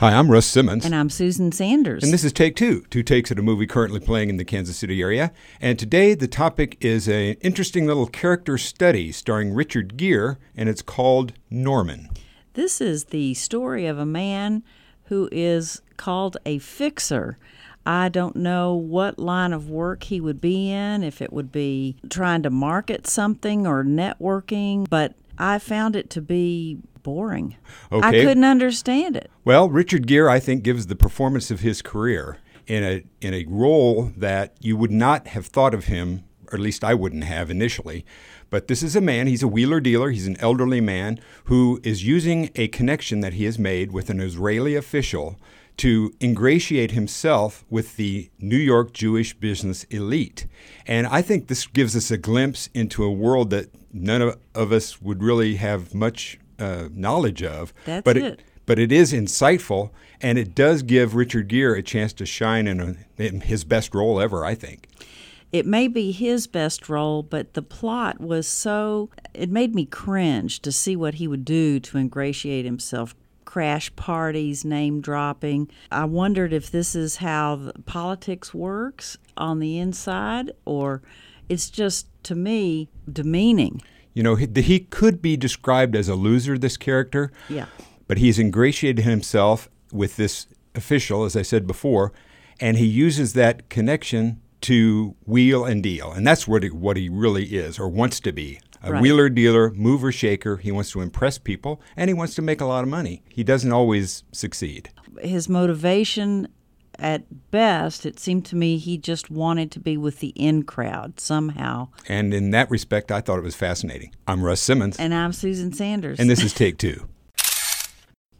Hi, I'm Russ Simmons. And I'm Susan Sanders. And this is Take Two, two takes at a movie currently playing in the Kansas City area. And today the topic is an interesting little character study starring Richard Gere, and it's called Norman. This is the story of a man who is called a fixer. I don't know what line of work he would be in, if it would be trying to market something or networking, but I found it to be boring. Okay. I couldn't understand it. Well, Richard Gere, I think, gives the performance of his career in a role that you would not have thought of him, or at least I wouldn't have initially. But this is a man, he's a wheeler dealer, he's an elderly man who is using a connection that he has made with an Israeli official to ingratiate himself with the New York Jewish business elite. And I think this gives us a glimpse into a world that none of us would really have much knowledge of. That's but it. But it is insightful, and it does give Richard Gere a chance to shine in his best role ever, I think. It may be his best role, but the plot was it made me cringe to see what he would do to ingratiate himself. Crash parties, name dropping. I wondered if this is how politics works on the inside, or it's just, to me, demeaning. You know, he could be described as a loser, this character. Yeah. But he's ingratiated himself with this official, as I said before, and he uses that connection to wheel and deal. And that's what he really is, or wants to be. A Right. Wheeler dealer, mover shaker. He wants to impress people, and he wants to make a lot of money. He doesn't always succeed. His motivation, at best, it seemed to me he just wanted to be with the in crowd somehow. And in that respect, I thought it was fascinating. I'm Russ Simmons. And I'm Susan Sanders. And this is Take Two.